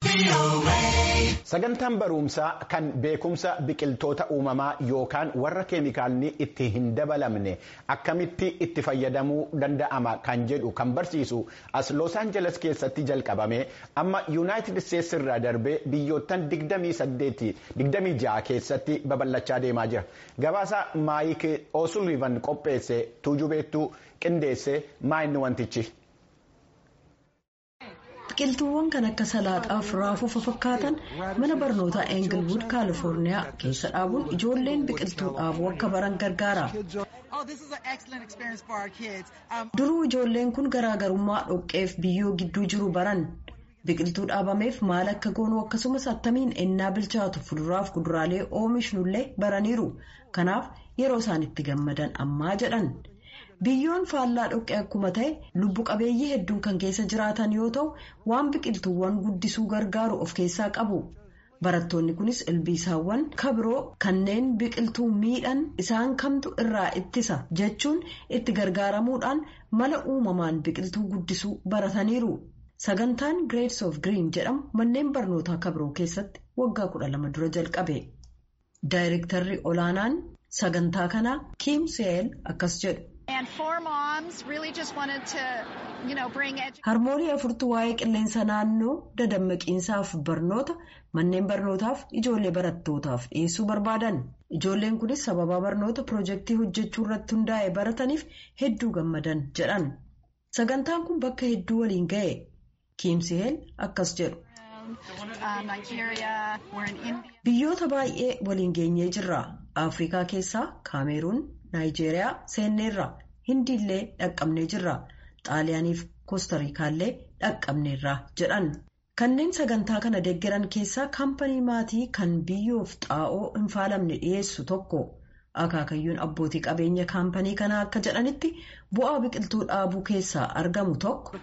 Sagantaan barumsaa kan beekumsa biqiltoota uumamaa yookaan warra keemikaalni itti hin dabalamne akkamitti itti fayyadamuu danda'ama kan jedhu kan barsiisu as Los Angeles keessatti jalqabame amma United States irraa darbee biyyoottan 26 keessatti babal'achaa deemaa jira. Gabaasa Maayik O'Sullivan qopheesse tuujubeettuu qindeesse maayinni wantichi. Biqiltuuwwan kan akka salaaxaaf raafuu fakkaatan mana barnootaa Englewood Kaalifoorniyaa keessa dhaabuun ijoolleen biqiltuu dhaabuu akka baran gargaara. Duruu ijoolleen kun garaagarummaa dhoqqeef biyyoo gidduu jiru baran. Biqiltuu dhaabameef maal akka goonuu akkasumas attamiin ennaa bilchaatu fuduraaf kuduraalee oomishnullee baraniiru. Kanaaf yeroo isaan itti gammadan ammaa jedhan. Biyyoon faallaa dhoqqee akkuma ta'e lubbu qabeeyyii hedduun kan keessa jiraatan yoo ta'u waan biqiltuuwwan guddisuu gargaaru of keessaa qabu. Barattoonni kunis ilbiisaawwan kabiroo kanneen biqiltuu miidhan isaan kamtu irraa ittisa jechuun itti gargaaramuudhaan mala uumamaan biqiltuu guddisuu barataniiru. Sagantaan Grades of Green jedhamu manneen barnootaa kabiroo keessatti waggaa 12 dura jalqabe. Daayirektarri olaanaan sagantaa kanaa Kim Seel akkas jedhu. Harmoolii afurtu waa'ee qilleensa naannoo dadammaqiinsaaf barnoota manneen barnootaaf ijoollee barattootaaf dhiyeessuu barbaadan. Ijoolleen kunis sababa barnoota piroojeektii hojjechuu irratti hundaa'e barataniif hedduu gammadan jedhan. Sagantaan kun bakka hedduu waliin ga'e. Kiimseel akkas jedhu. Biyyoota baay'ee waliin geenyee jirra. Afrikaa keessaa Kaameruun, Naayijeeriyaa seenneerra. Hindiillee dhaqqabnee jirra. Xaaliyaaniif Koostarikaallee dhaqqabneerra jedhan. Kanneen sagantaa kana deeggaran keessaa kaampanii maatii kan biyyoof xaa'oo hin faalamne dhiyeessu tokko. Akaakayyuun abbootii qabeenya kaampanii kanaa akka jedhanitti bu'aa biqiltuu dhaabuu keessaa argamu tokko.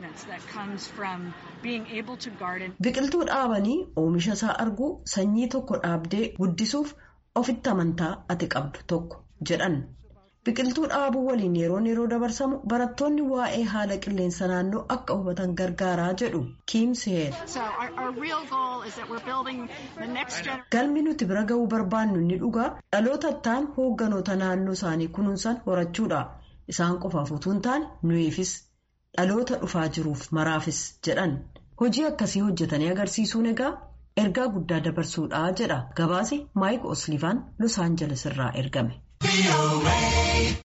Biqiltuu dhaabanii oomisha isaa arguu sanyii tokko dhaabdee guddisuuf ofitti amantaa ati qabdu tokko jedhan. Biqiltuu dhaabuu waliin yeroo dabarsamu barattoonni waa'ee haala qilleensa naannoo akka hubatan gargaaraa jedhu Kim Seel. Galmi nuti bira ga'uu barbaannu ni dhugaa dhaloota ta'an hoogganoota naannoo isaanii kunuunsan horachuudha. Isaan qofaaf utuu hin taane nuyiifis dhaloota dhufaa jiruuf maraafis jedhan. Hojii akkasii hojjetanii agarsiisuun egaa ergaa guddaa dabarsuudha jedha gabaasi Maayik O'Sullivan Los Angeles irraa ergame.